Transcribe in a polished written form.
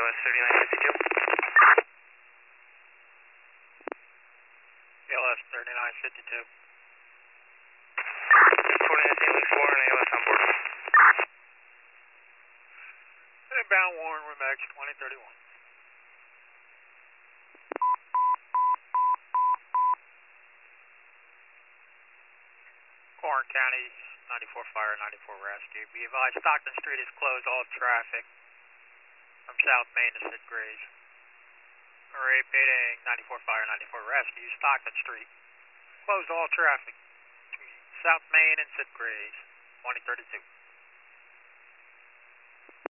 AOS 3952. ALS 3952. 29 St. Louis 4 and AOS on board. Inbound Warren, Remax 2031. Warren County, 94 Fire, 94 Rescue. Be advised, Stockton Street is closed, all traffic from South Main to Sid Grays. Repeating, 94 Fire, 94 Rescue, Stockton Street. Closed all traffic between South Main and Sid Grays, 2032.